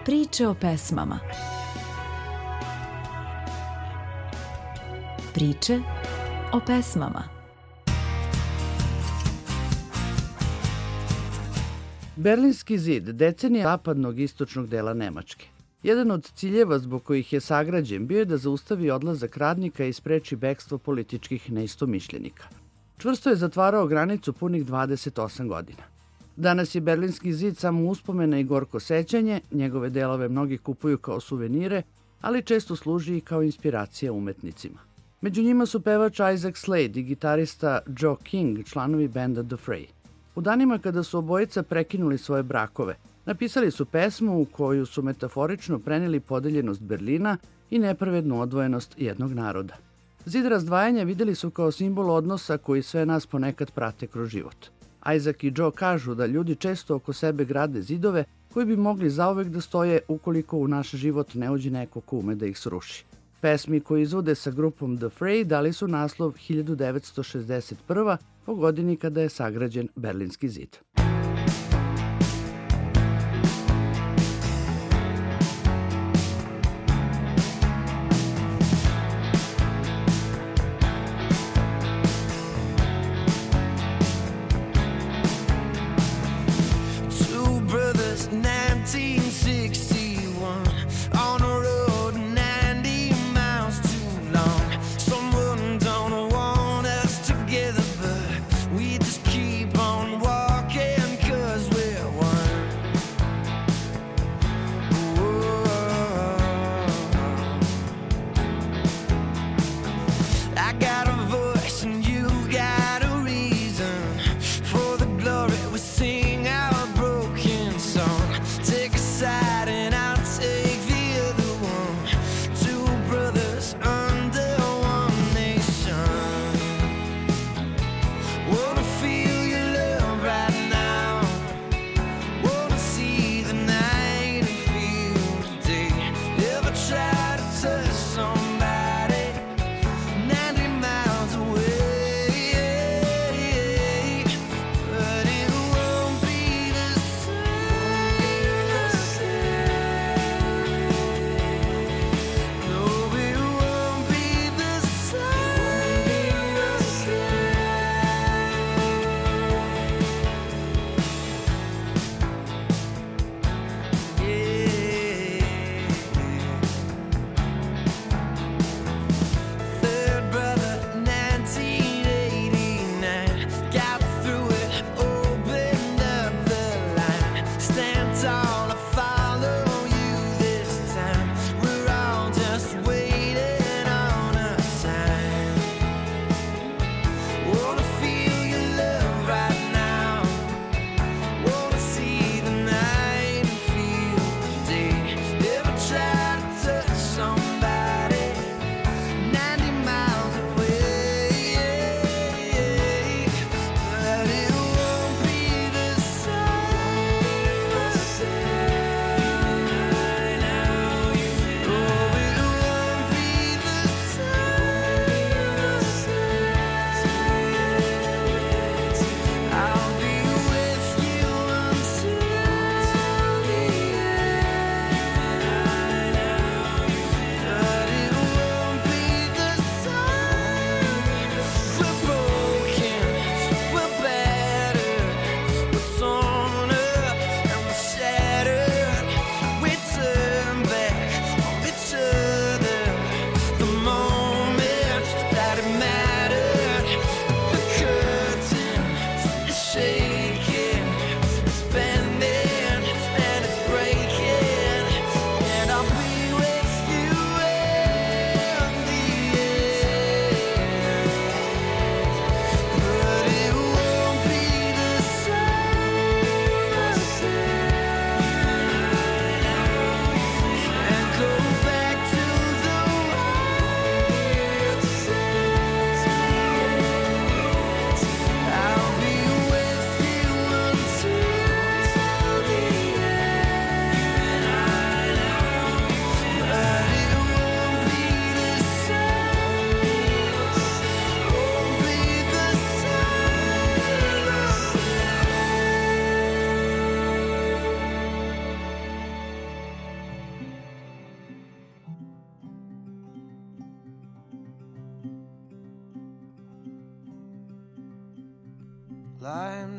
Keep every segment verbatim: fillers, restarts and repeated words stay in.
Priče o pesmama. Priče o pesmama. Berlinski zid decenija zapadnog istočnog dela Nemačke. Jedan od ciljeva zbog kojih je sagrađen bio je da zaustavi odlazak radnika i spreči bekstvo političkih neistomišljenika. Čvrsto je zatvarao granicu punih dvadeset osam godina. Danas je Berlinski zid samo uspomena i gorko sećanje, njegove delove mnogi kupuju kao suvenire, ali često služi i kao inspiracija umetnicima. Među njima su pevač Isaac Slade i gitarista Joe King, članovi benda The Fray. U danima kada su obojica prekinuli svoje brakove, napisali su pesmu u koju su metaforično preneli podeljenost Berlina i nepravednu odvojenost jednog naroda. Zid razdvajanja videli su kao simbol odnosa koji sve nas ponekad prate kroz život. Isaac i Joe kažu da ljudi često oko sebe grade zidove koji bi mogli zauvek da stoje ukoliko u naš život ne uđe neko ko ume da ih sruši. Pesmi koje izvode sa grupom The Fray dali su naslov hiljadu devetsto šezdeset prva. po godini kada je sagrađen Berlinski zid. We just keep on walking.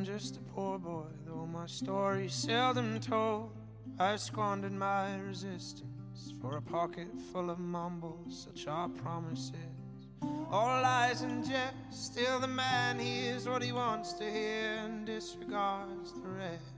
I'm just a poor boy, though my story's seldom told. I've squandered my resistance for a pocket full of mumbles, such are promises. All lies and jest, still the man hears what he wants to hear and disregards the rest.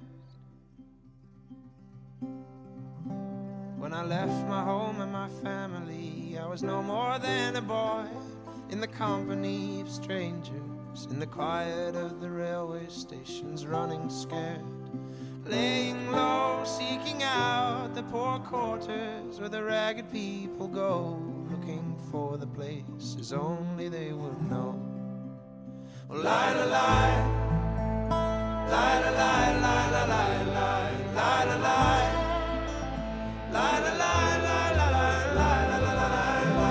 When I left my home and my family, I was no more than a boy in the company of strangers, in the quiet of the railway stations, running scared, laying low, seeking out the poor quarters where the ragged people go, looking for the places only they would know. Oh, lie, lie, lie, lie, lie, lie, lie, lie, lie, lie, lie, lie. La la la la la la la la la la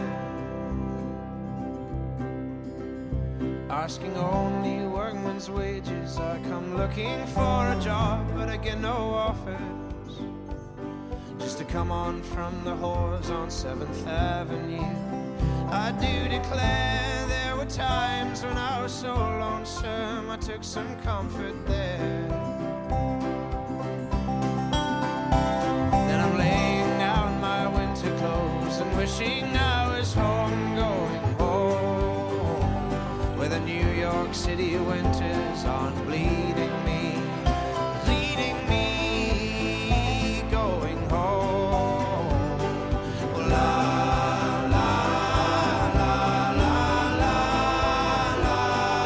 la. Asking only workman's wages, I come looking for a job, but I get no offers. Just to come on from the whores on seventh Avenue. I do declare there were times when I was so lonesome I took some comfort there. And wishing I was home, going home, where the New York City winters aren't bleeding me, bleeding me, going home. Oh, la, la, la, la, la, la,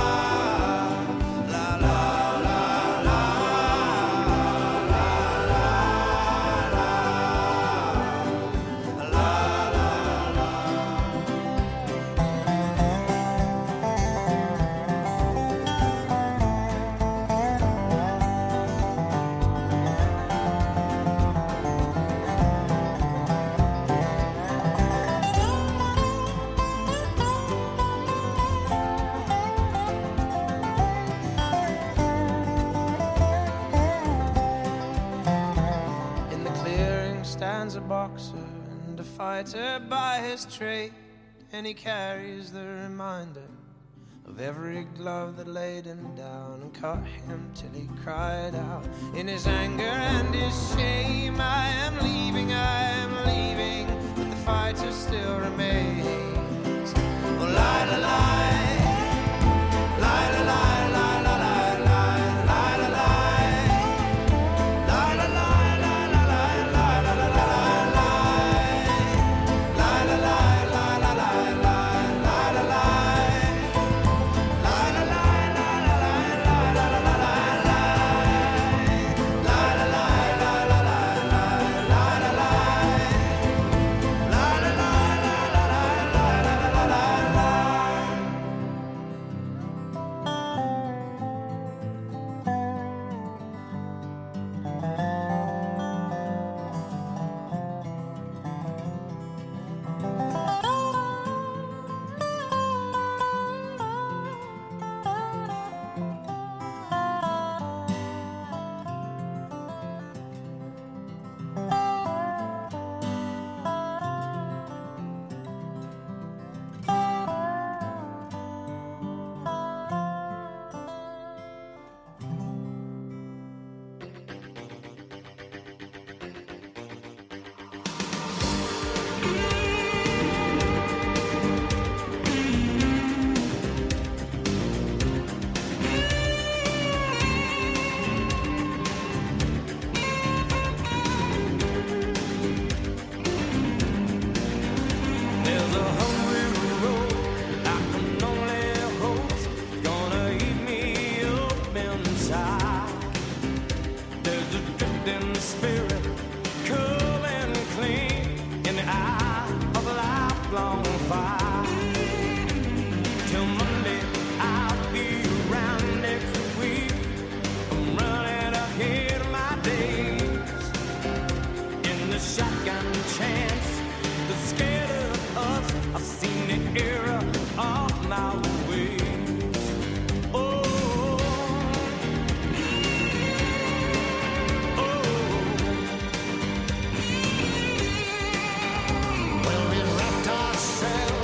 la, la, la, la, a boxer and a fighter by his trade, and he carries the reminder of every glove that laid him down and cut him till he cried out in his anger and his shame, I am leaving, I am leaving, but the fighter still remains. Oh, lie, lie, lie, lie, lie, lie, lie, lie, lie, lie, lie, lie.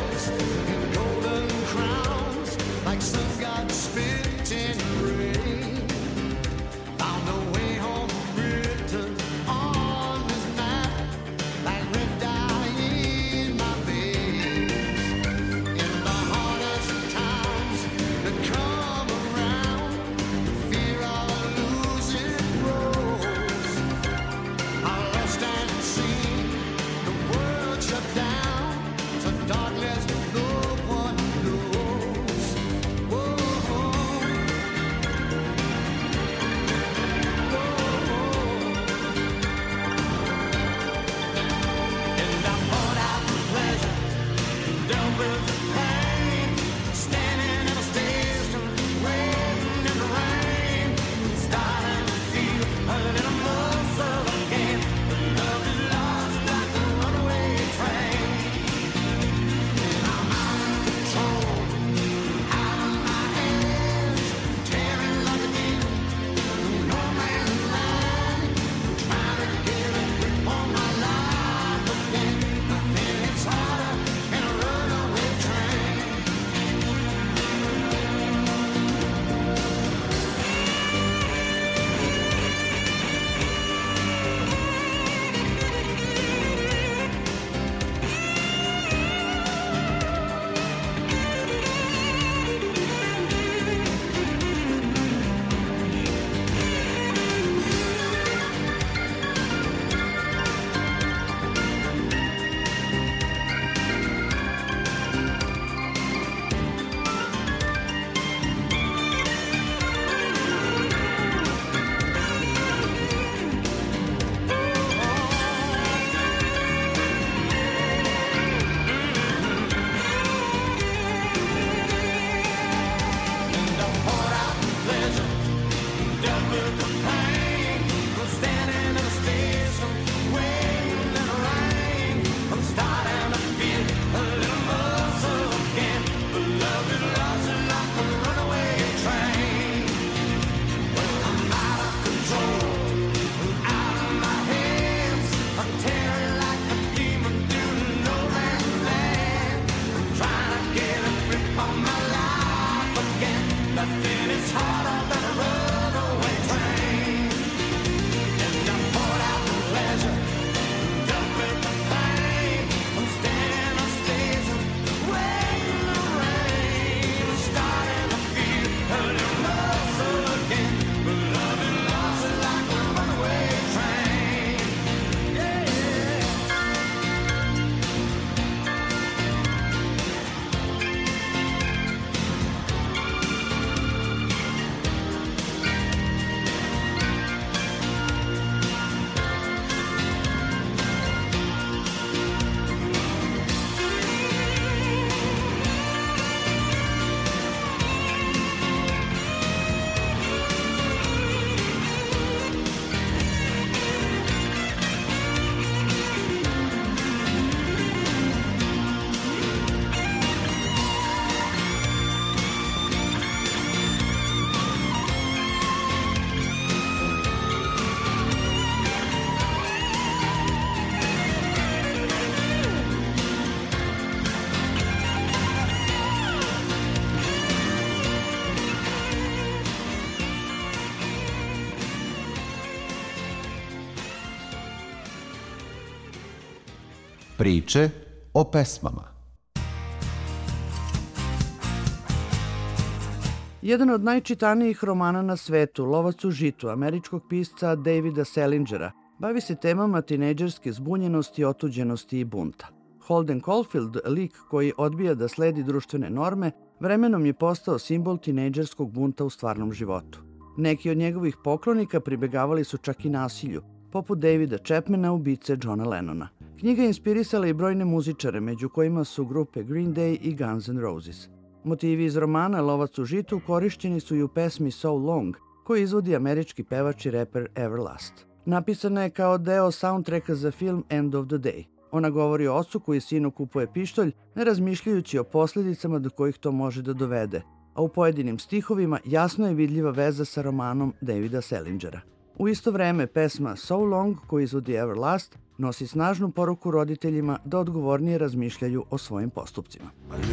Like sun god spit in rain. Priče o pesmama. Jedan od najčitanijih romana na svetu, Lovac u žitu, američkog pisca Davida Salingera, bavi se temama tinejdžerske zbunjenosti, otuđenosti i bunta. Holden Caulfield, lik koji odbija da sledi društvene norme, vremenom je postao simbol tinejdžerskog bunta u stvarnom životu. Neki od njegovih poklonika pribegavali su čak i nasilju, poput Davida Chapmana, ubice Johna Lennona. Knjiga je inspirisala i brojne muzičare, među kojima su grupe Green Day i Guns N' Roses. Motivi iz romana Lovac u žitu korišćeni su i u pesmi So Long, koju izvodi američki pevač i reper Everlast. Napisana je kao deo soundtracka za film End of the Day. Ona govori o ocu koji sinu kupuje pištolj, ne razmišljajući o posljedicama do kojih to može da dovede, a u pojedinim stihovima jasno je vidljiva veza sa romanom Davida Salingera. U isto vreme pesma So Long, koju izvodi Everlast, nosi snažnu poruku roditeljima da odgovornije razmišljaju o svojim postupcima.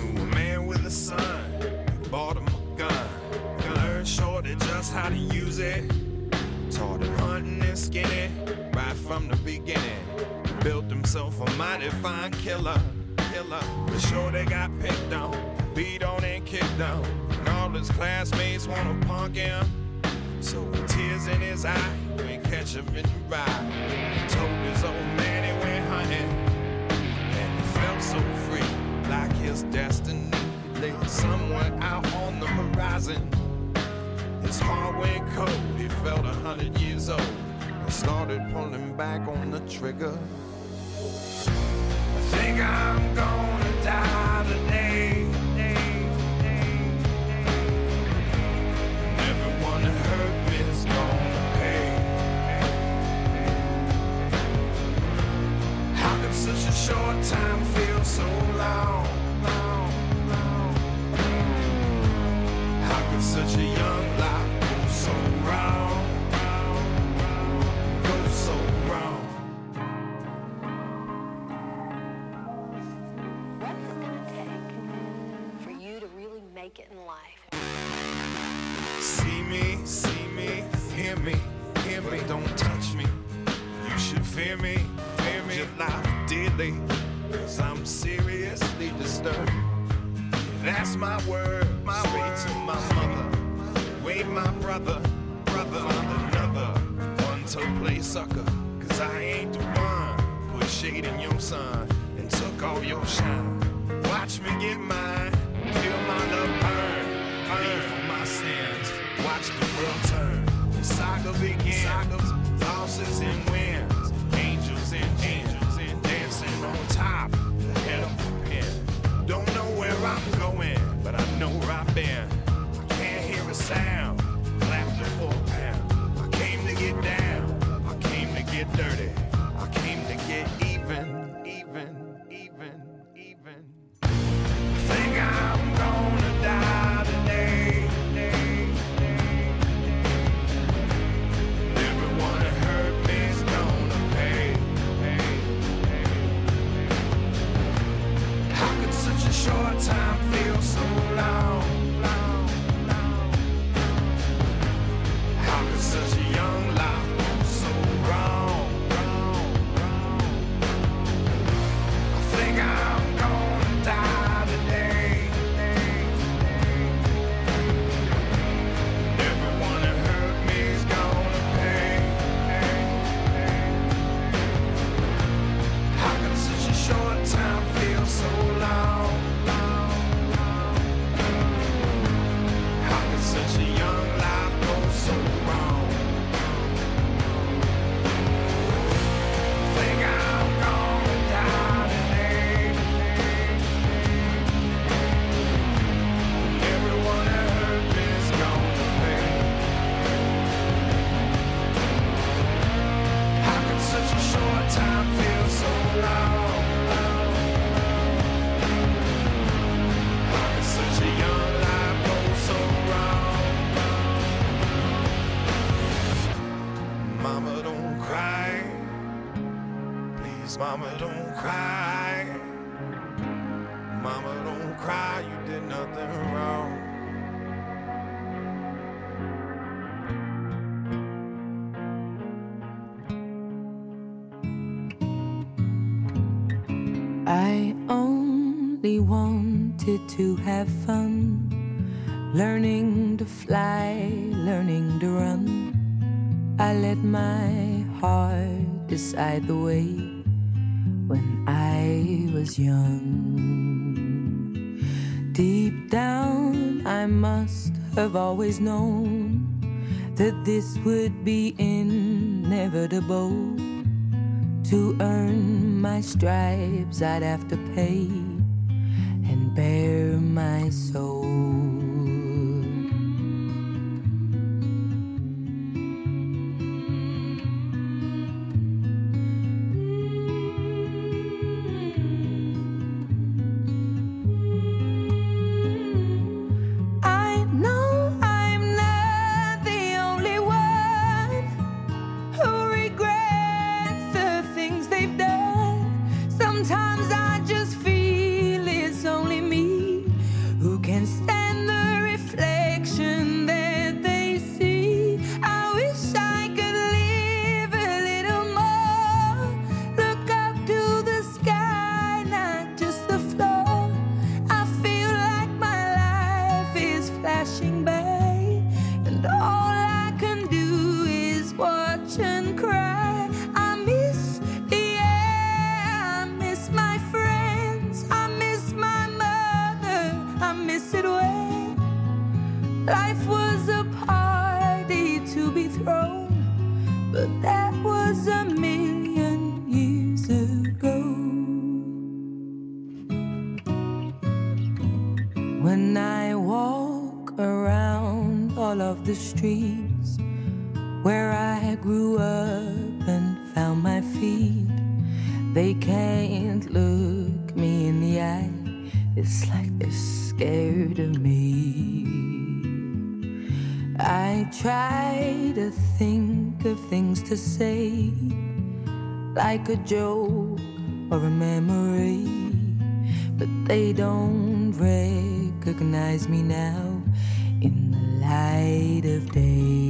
Taught him hunting and skinning right from the beginning. Built himself a mighty fine killer, killer. But sure they got picked on, beat on and kicked on. And all his classmates wanna punk him. So with tears in his eye, went catch him in the ride. Told his old man he went hunting, and he felt so free, like his destiny lay somewhere out on the horizon. His heart went cold, he felt a hundred years old, and started pulling back on the trigger. I think I'm gonna die today. And everyone that hurt me is gonna pay. How could such a short time feel so long? How could such a young life go so wrong? Go so wrong. What's it gonna take for you to really make it in life? See me, see me, hear me, hear me, don't touch me. You should fear me, fear me, your life dearly, 'cause I'm seriously disturbed. That's my word, my word to my mother. Wait, my brother, brother, find another one to play sucker. 'Cause I ain't the one put shade in your sun and took all your shine. Watch me get mine, feel my love burn, pay for my sins. Watch the world turn, the saga begins, sagas, losses and wins, angels and angels and dancing on top, the head of the pen. Don't know where I'm going, but I know where I've been. I can't hear a sound, laughter for a pound. I came to get down, I came to get dirty. I came to get even, even, even, even. I think I'm gonna die today. Everyone that hurt me is gonna pay. How could such a short time feel so long? How could such a young life go so wrong? I think I'm gonna die today. Everyone that hurt me is gonna pay. How could such a short time feel so long? How could such a young life go so wrong? I think I'm gonna die today. Everyone that hurt me is gonna pay. How could such a short time feel so long? How could such a young life go so wrong? Mama, don't cry. Please, mama, don't cry. Mama, don't cry. You did nothing wrong. I only wanted to have fun, learning to fly, learning to run. I let my heart decide the way when I was young. Deep down, I must have always known that this would be inevitable. To earn my stripes, I'd have to pay and bare my soul. When I walk around all of the streets where I grew up and found my feet, they can't look me in the eye. It's like they're scared of me. I try to think of things to say, like a joke or a memory, but they don't recognize me now in the light of day.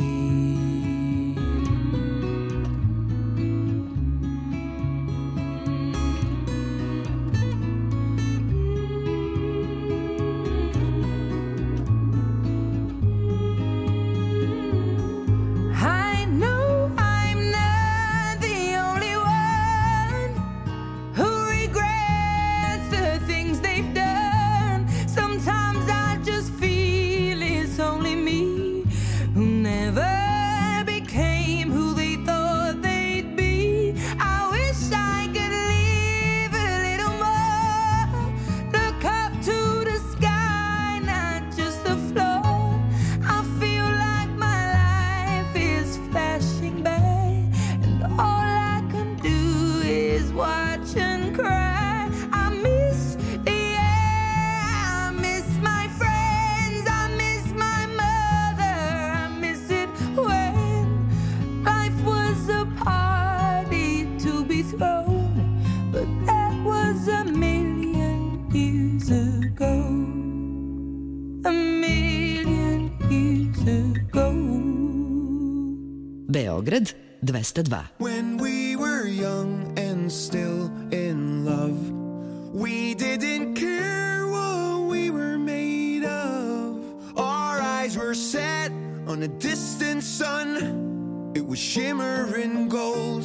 Beograd dvesta dva. When we were young and still in love, we didn't care what we were made of. Our eyes were set on a distant sun. It was shimmering gold.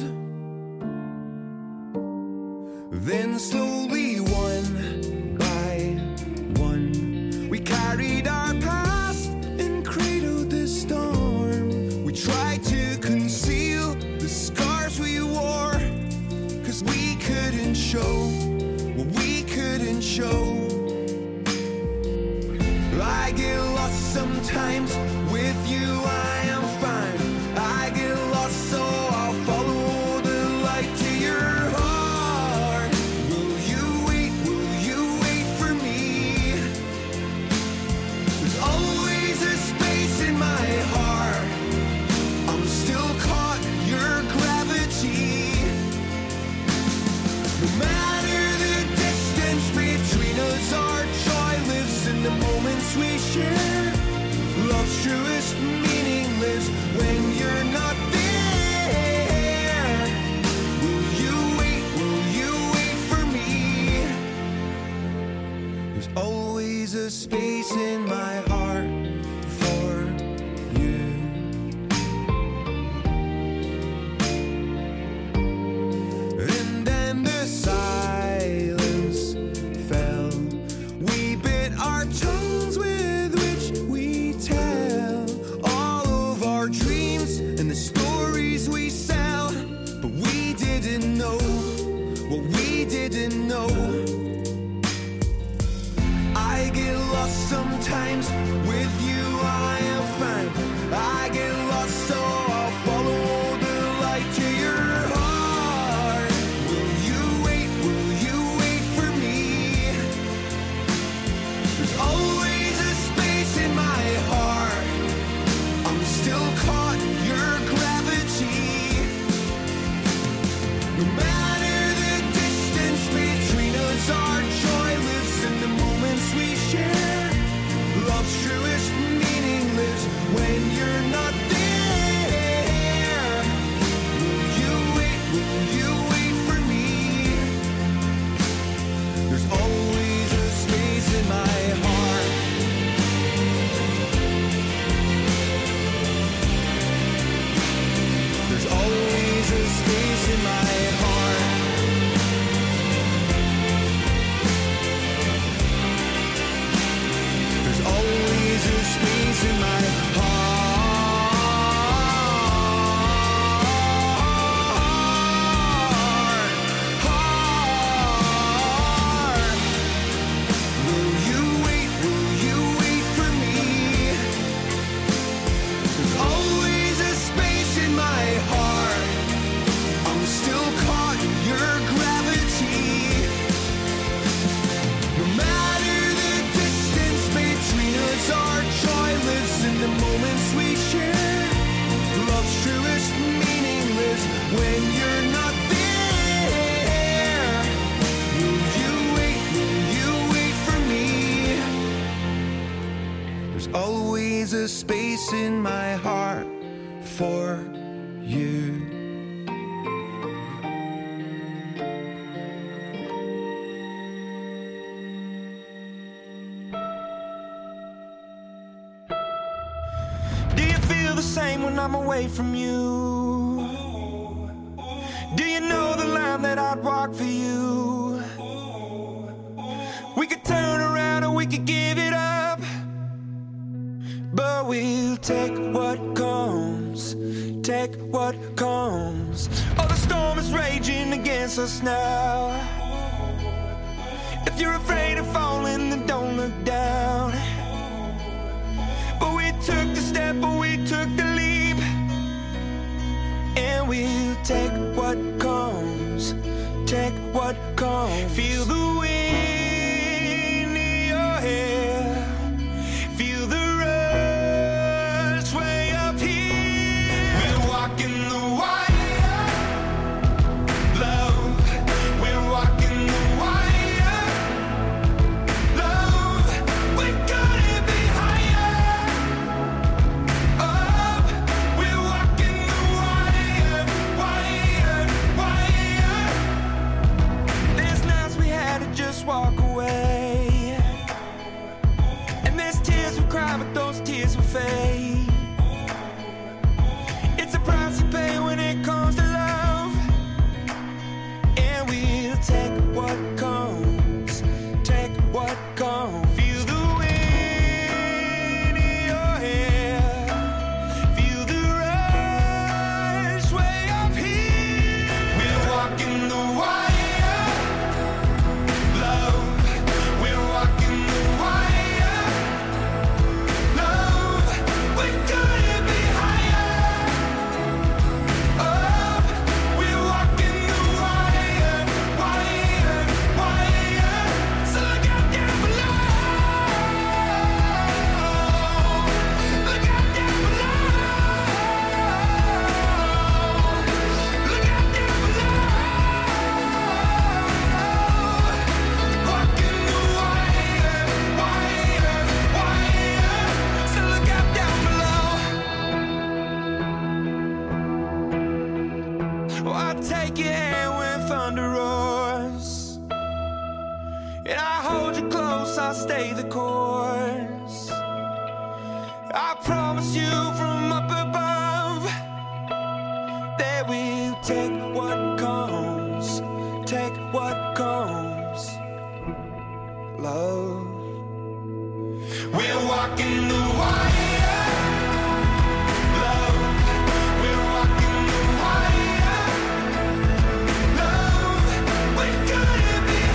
Then slowly, one by one, we carried our past and cradled the storm. We tried to conceal the scars we wore, 'cause we couldn't show what we couldn't show. I get lost sometimes, with you I am fine. I get lost, so I'll follow the light to your heart. Will you wait, will you wait for me? There's always a space in my heart. I'm still caught in your gravity. No matter the distance between us, our joy lives in the moments we share. Love's true know. I get lost sometimes, with you I am fine. I get lost, so I'll follow the light to your heart. Will you wait, will you wait for me? There's always a space in my heart. I'm still caught in your gravity. No matter the distance between us, our joy lives in the moments we share. Love's truest meaningless when you're not there. Will you wait, will you wait for me? There's always a space in my heart. There's always a space in my heart. There's always a space in my heart. Heart. Will you wait, will you wait for me? There's always a space in my heart. I'm still caught in your gravity. No matter the distance between us, our joy lives in the moments we share. Love's truest meaningless when you're not there. Will you wait, will you wait for me? There's always a space in my heart for you. Do you feel the same when I'm away from you? Do you know the line that I'd walk for you? We could turn around or we could give it up, but we'll take what comes, take what comes. Oh, the storm is raging against us now. If you're afraid of falling, then don't look down. But we took the step, but we took the leap, and we'll take what comes, take what comes. Feel the wind in your hair, feel the rush way up here. We're walking the wire, love. We're walking the wire, love. We couldn't be higher. Up, we're walking the wire, wire, wire. There's nights we had to just walk away, and there's tears we cry, but those tears will fade. It's a price you pay when it comes to love, and we'll take what comes, take what comes. Feel the wind in your hair, feel the rush way up here. We're walking the wire, love. We're walking the wire, love. We couldn't be higher. Up, we're walking the wire, wire, wire. So look out down below. Look out down below. Look out down below. Walking the wire, wire, wire. So look out down below. Oh, I'll take your hand when thunder roars, and I'll hold you close, I'll stay the course. I promise you from up above that we'll take what comes, take what comes, love. We're walking the wire, love. We're walking the wire, love. We couldn't be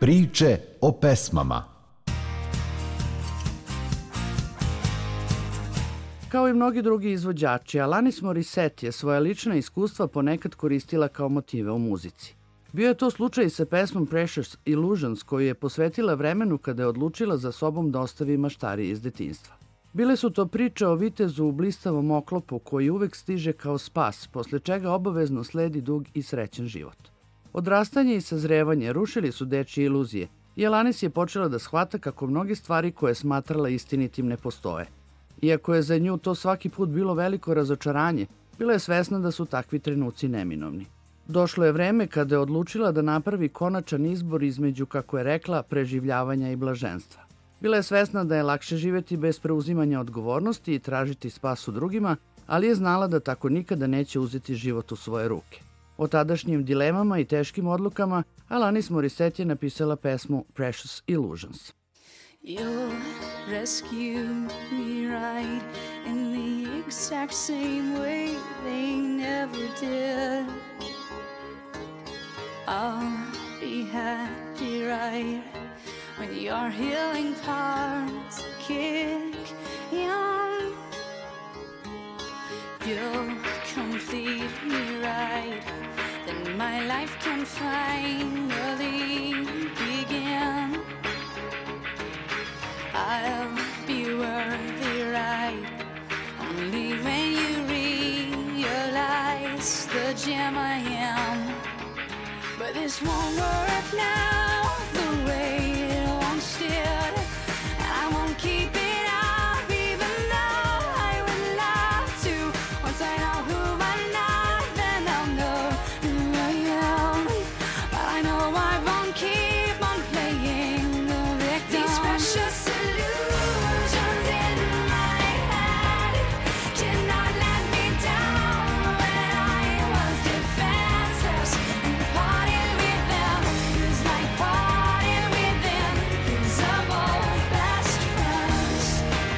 Priče o pesmama. Kao i mnogi drugi izvođači, Alanis Morissette je svoja lična iskustva ponekad koristila kao motive u muzici. Bio je to slučaj sa pesmom Precious Illusions, koju je posvetila vremenu kada je odlučila za sobom da ostavi maštari iz detinjstva. Bile su to priče o vitezu u blistavom oklopu koji uvek stiže kao spas, posle čega obavezno sledi dug i srećan život. Odrastanje i sazrevanje rušili su dečije iluzije i Alanis je počela da shvata kako mnoge stvari koje je smatrala istinitim ne postoje. Iako je za nju to svaki put bilo veliko razočaranje, bila je svesna da su takvi trenuci neminovni. Došlo je vreme kada je odlučila da napravi konačan izbor između, kako je rekla, preživljavanja i blaženstva. Bila je svesna da je lakše živeti bez preuzimanja odgovornosti i tražiti spas u drugima, ali je znala da tako nikada neće uzeti život u svoje ruke. O tadašnjim dilemama i teškim odlukama Alanis Morissette je napisala pesmu Precious Illusions. You'll rescue me right in the exact same way they never did. I'll be happy right when your healing parts kick in. You'll complete me right, then my life can finally begin. I'll be worthy right only when you realize the gem I am. But this won't work now the way it once did, and I won't keep it up even though I would love to. Once I know who I'm not, then I'll know who I am. But I know I won't keep on playing the victim. These precious illusions in my head did not let me down when I was defenseless and parted with them. It's like parted with invisible best friends.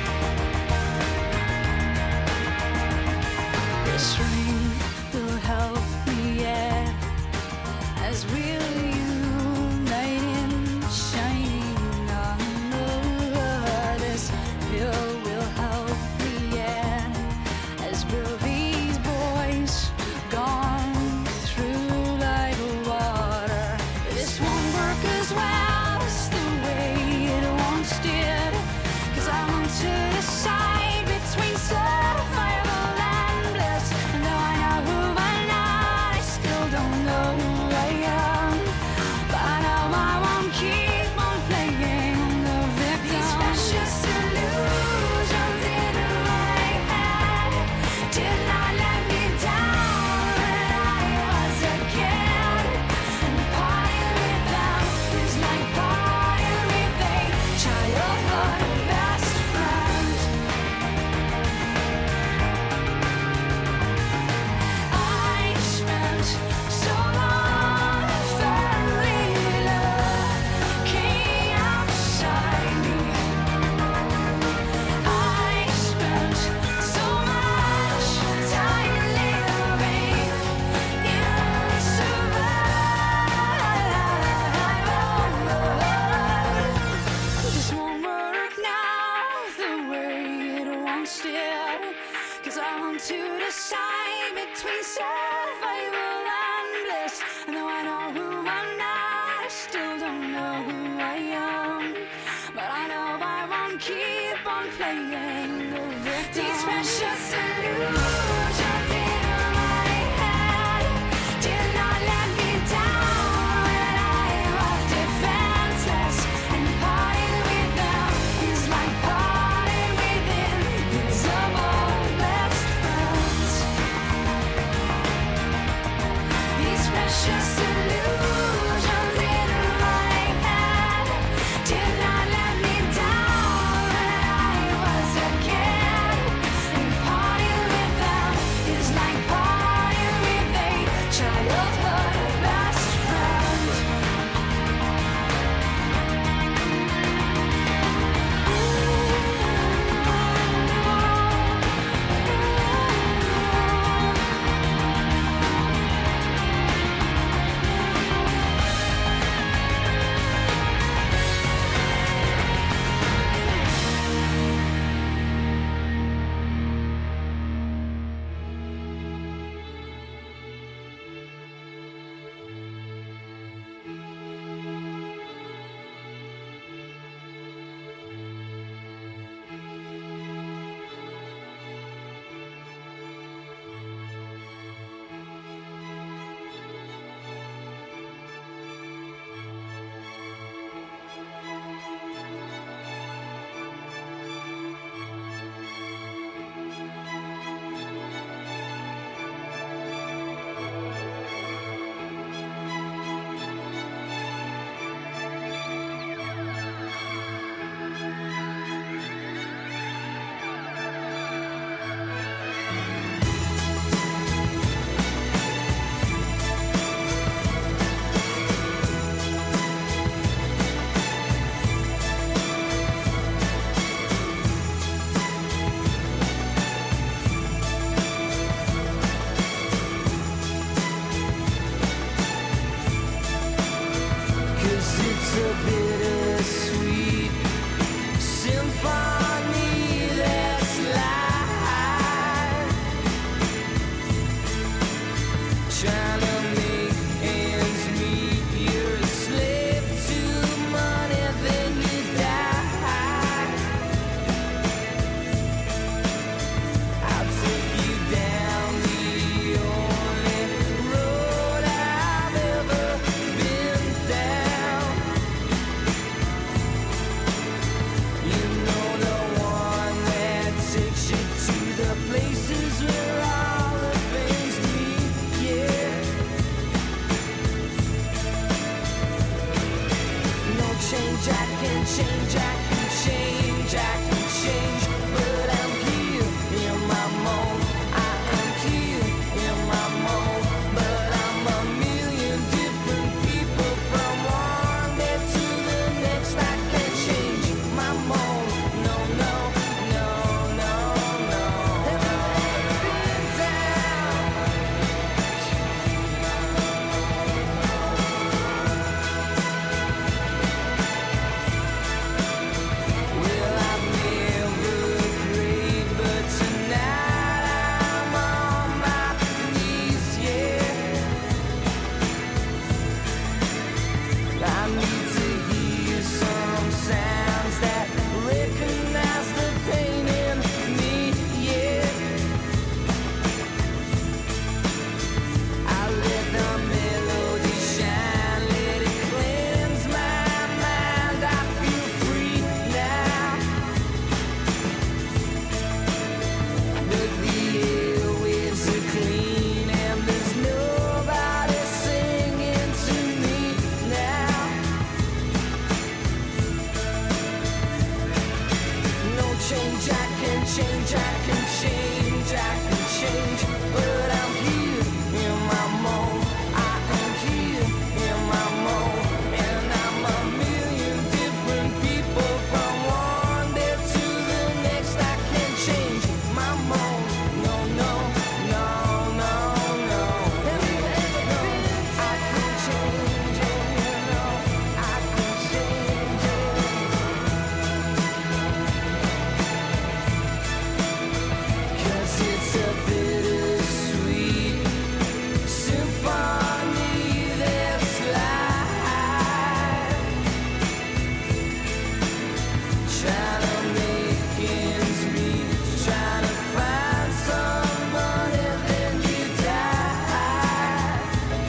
This ring will help me yet as we'll unite in shining armor. This pill will help me yet as will these boys gone through like water. This won't work as well as the way it once did, 'cause I want to decide between survival and bliss. And though I know who I'm not, I still don't know who I am. But I know I won't keep on playing the victim. These precious illusions in my head did not let me down when I was a kid. And parting with them is like parting with a childhood best friend. I spent so long firmly looking outside me. I spent so much time living in survival. This won't work now the way it once did, 'cause I want to decide between survival and bliss. And though I know who I'm not, I still don't know who I am. But I know I won't keep on playing the victim. These precious illusions in my head did not let me down when I was defenseless. And parting with them is like parting with invisible best friends. These precious illusions in my head did not let me down when I was a kid. And parting with them change, I can change, I can change, but I'm here in my mode. I am here in my mode, and I'm a million different people from one day to the next. I can change my mode. No, no, no, no, no. Have you ever been I can change it, you know. I can change it. 'Cause it's a bittersweet symphony that's life. Trying to make ends meet, trying to find someone and then you die.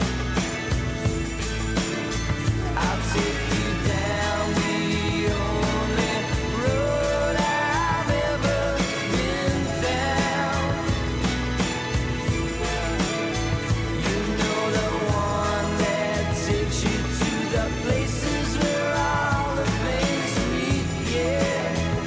I'll take you down the only road I've ever been down. You know, the one that takes you to the places where all the things meet, yeah.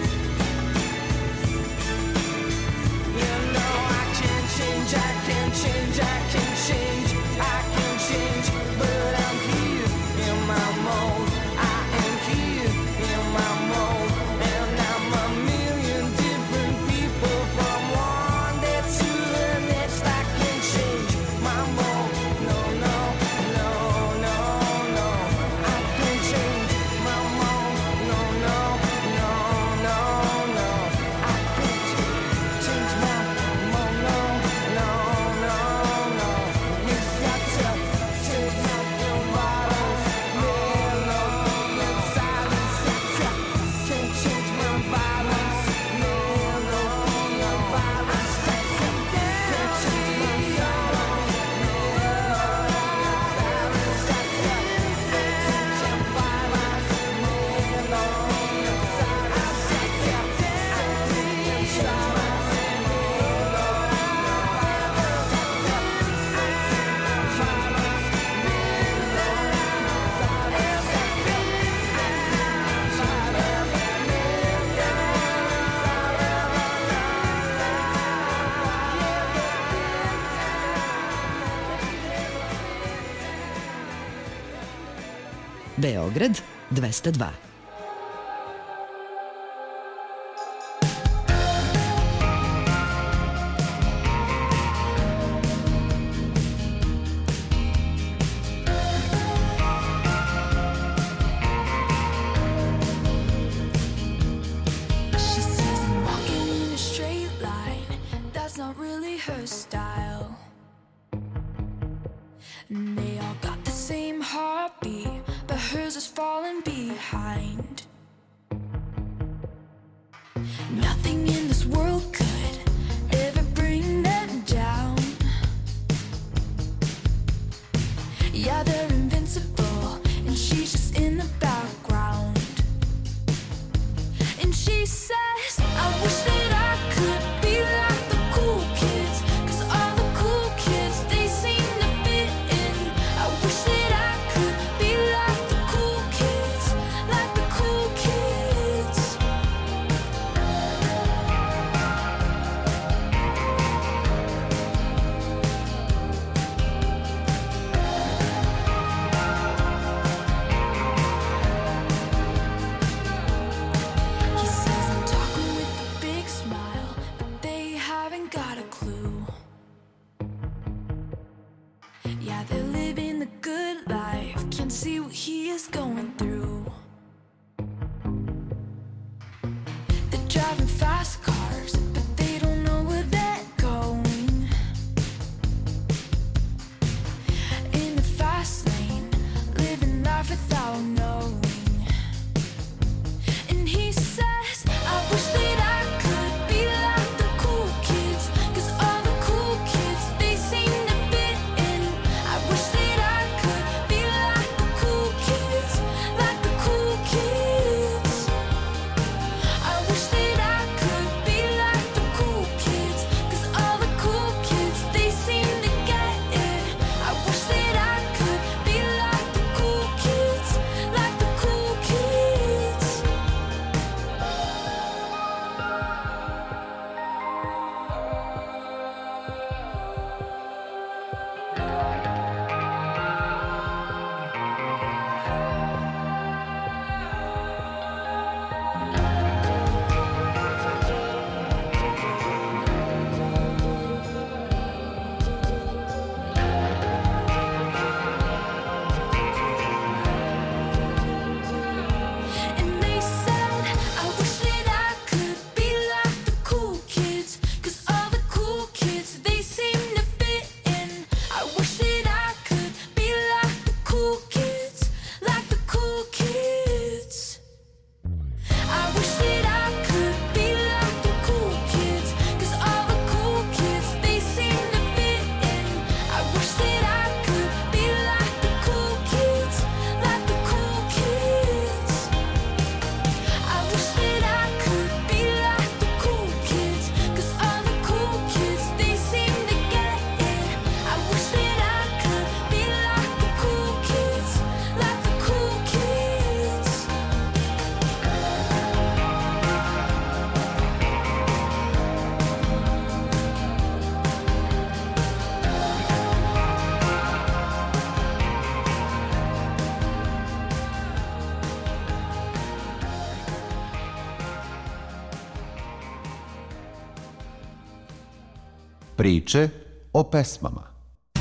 You know, I can change, I can change, I can change, I can change, but I'm here in my mode. I am here in my mode, and I'm a million different people from one day to the next. I can change my mode. No, no, no, no, no. I can change my mode. No, no, no, no, no. I can ch- change my mode. No, no, no, no. Yes, I tell, change my bottles. Melody and silence. I tell, change, change my violence. Melody and violence. I tell, change, change my silence. Beograd dvesta dva. She says I'm walking in a straight line. That's not really her style. And they all got the same heartbeat, but hers is falling behind. Priče o pesmama.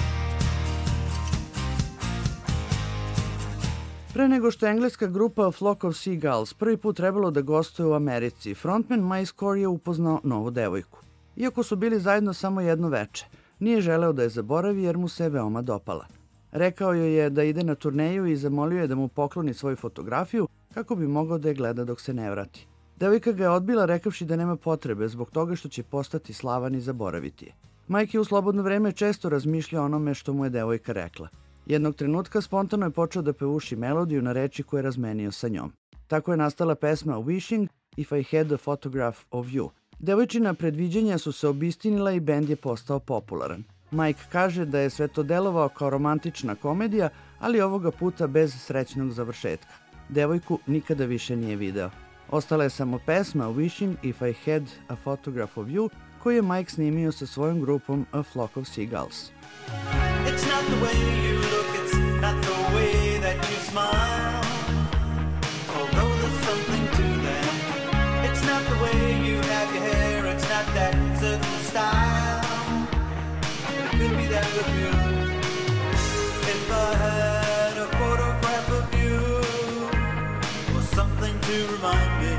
Pre nego što je engleska grupa A Flock of Seagulls prvi put trebalo da gostuje u Americi, frontman Mike Score je upoznao novu devojku. Iako su bili zajedno samo jedno veče, nije želeo da je zaboravi jer mu se veoma dopala. Rekao joj je da ide na turneju i zamolio je da mu pokloni svoju fotografiju kako bi mogao da je gleda dok se ne vrati. Devojka ga je odbila rekavši da nema potrebe zbog toga što će postati slavan i zaboraviti je. Mike je u slobodno vreme često razmišljao o onome što mu je devojka rekla. Jednog trenutka spontano je počeo da peuši melodiju na reči koje je razmenio sa njom. Tako je nastala pesma Wishing If I Had a Photograph of You. Devojčina predviđenja su se obistinila i bend je postao popularan. Mike kaže da je sve to delovao kao romantična komedija, ali ovoga puta bez srećnog završetka. Devojku nikada više nije video. Ostala je samo pesma Wishing If I Had a Photograph of You, koju je Mike snimio sa svojom grupom A Flock of Seagulls. It's not the way you look, it's not the way that you smile. Although there's something to that. It's not the way you have your hair, it's not that certain style. It could be that with you. If I had a photograph of you, or something to remind me,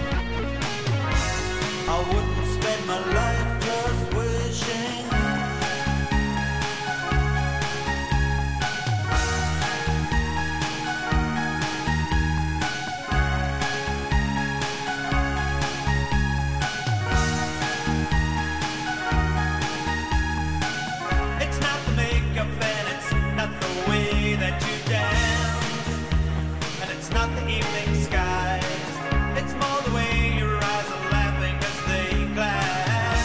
I wouldn't spend my life just wishing. Evening skies, it's more the way your eyes are laughing as they glass.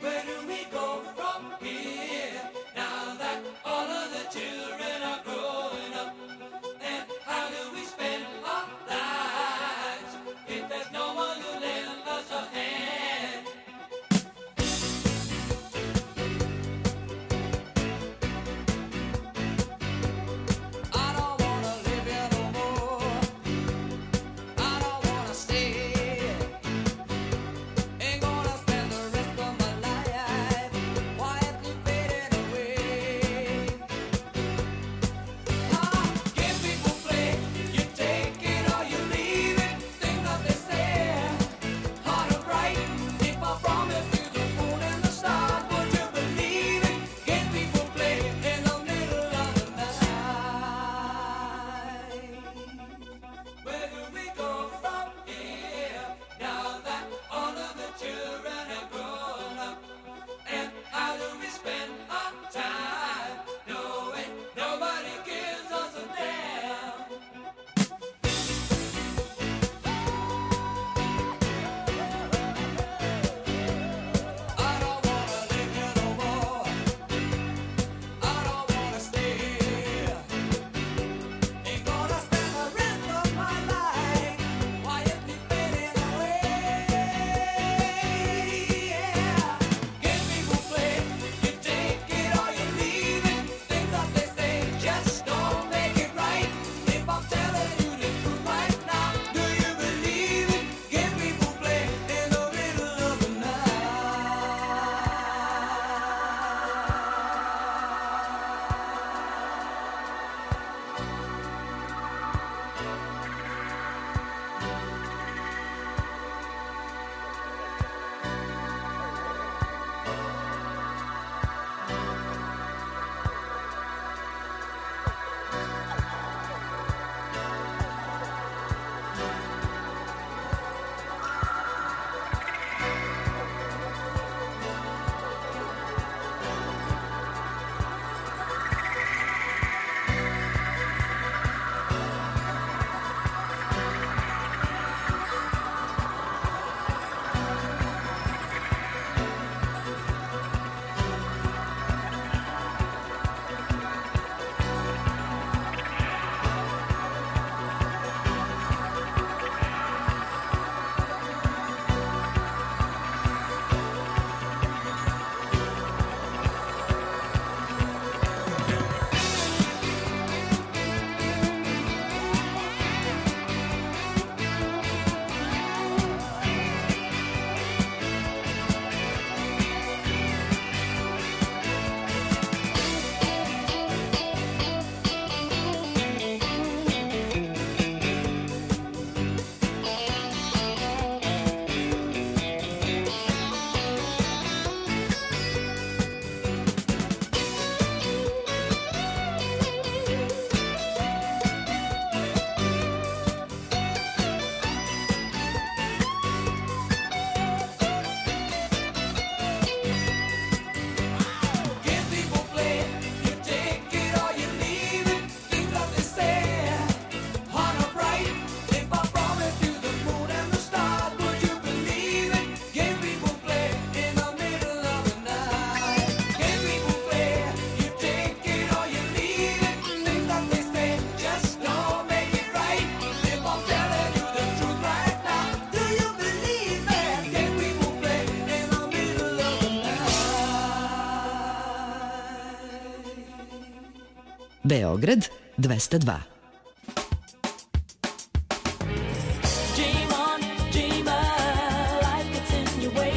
Where do we go from here now that all of the children are growing up? And how do we spend our lives if there's no one to lend us a hand? I don't wanna live here no more. I don't wanna stay. Ain't gonna spend the rest of my life quietly fading away. Ah, give people play, you take it or you leave it. Things that they say, hard or bright. If I promise you the moon and the stars, would you believe it? Give people play in the middle of the night. Where do we go from here now that all of the children have grown up? And how do we spend our time knowing nobody gives us a damn? I don't wanna live here no more. I don't wanna stay. Ain't gonna spend the rest of my life quietly fading away. Yeah, give people play, you take it or you leave it. Things that they say just don't make it right. If I'm telling you the truth right now, do you believe it? Give people play in the middle of the night. Give people play, you take it or you leave it. Things that they say, hard or bright. If I promise you the moon and the stars, would you believe it? Give people play in the middle of the night. Give people play, you take it or you leave it. Things that they say just don't make it right. If I'm telling you the truth right now, do you believe it? Give people play in the middle of the night. Beograd dvesta dva. Dream on, dreamer, life gets in your way.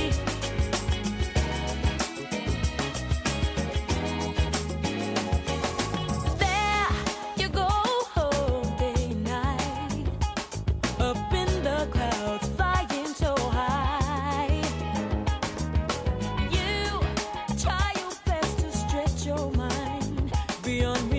There you go, day and night, up in the clouds, flying so high. You try your best to stretch your mind beyond